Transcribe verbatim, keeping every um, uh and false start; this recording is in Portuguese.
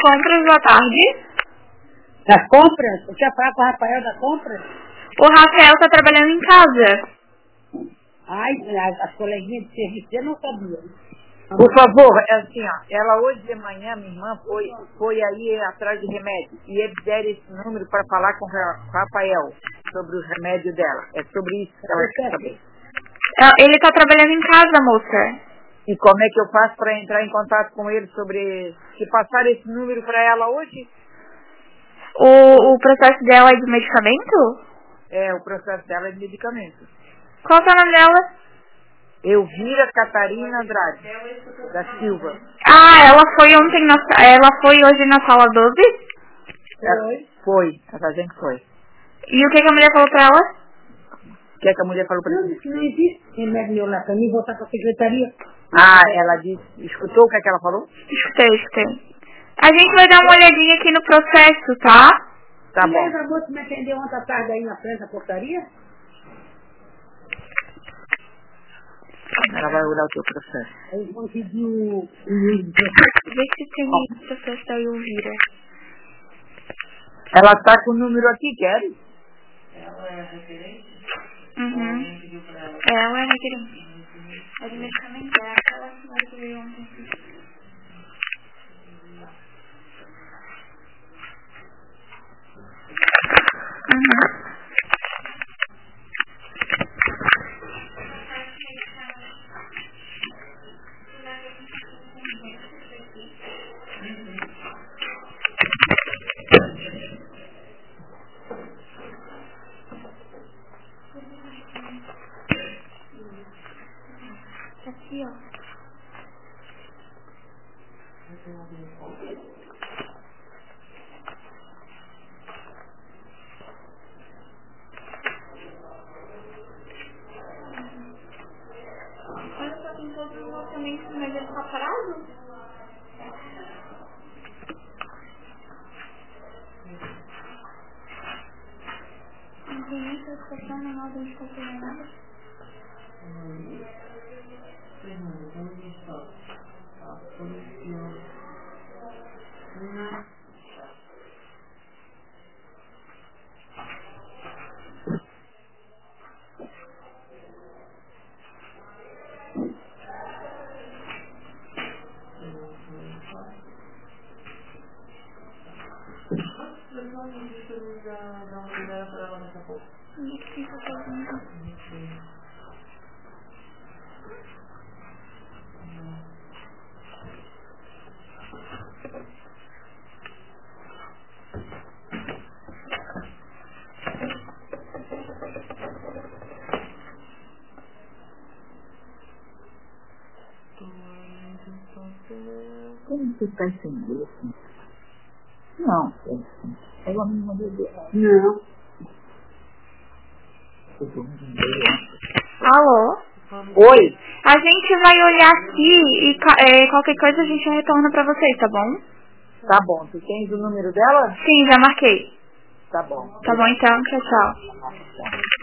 compras, boa tarde. Das compras? Eu tinha falado com o Rafael da compra? O Rafael está trabalhando em casa. Ai, as, as coleguinhas de serviço, eu não sabia. Por favor, é assim, ó, ela hoje de manhã, minha irmã, foi, foi aí atrás de remédio. E eles deram esse número para falar com o Rafael sobre os remédios dela. É sobre isso que ela quer saber. Ele está trabalhando em casa, moça. E como é que eu faço para entrar em contato com ele sobre... Se passar esse número para ela hoje? O, o processo dela é de medicamento? É, o processo dela é de medicamento. Qual que é o nome dela? Elvira Catarina Andrade, da Silva. Ah, ela foi ontem na... Ela foi hoje na sala doze? Foi. Foi, a gente foi. E o que, que a mulher falou pra ela? O que, é que a mulher falou pra ela? Não, não existe remédio meu lá pra mim voltar pra secretaria. Ah, ela disse... Escutou o que, é que ela falou? Escutei, escutei. A gente vai dar uma olhadinha aqui no processo, tá? Tá e bom. E aí, a moça me atendeu ontem à tarde aí na frente da portaria? Ela vai olhar o teu processo. Aí conseguiu o livro. Vê se tem o processo da Elvira. Ela tá com o número aqui, quer? Ela é referente? Uhum. Alguém pediu pra ela? Ela é requerente. É de medicamento, é aquela senhora que veio ontem. Uhum. Aqui, ó. Olha só, tem todos os lançamentos, mas ele tá parado? Não tem nem classificação, nem nada, não está fazendo nada. Fernanda, vamos só. A polícia. Vamos disponibilizar, dar uma olhada para ela daqui a pouco. Onde é que tem essa coisa? Como você está entendendo assim? Não, é ela me mandou de... Não. Alô? Oi? A gente vai olhar aqui e ca- é, qualquer coisa a gente retorna pra vocês, tá bom? Tá bom, tu tens o número dela? Sim, já marquei. Tá bom. Tá bom então, tchau, tchau. Tá.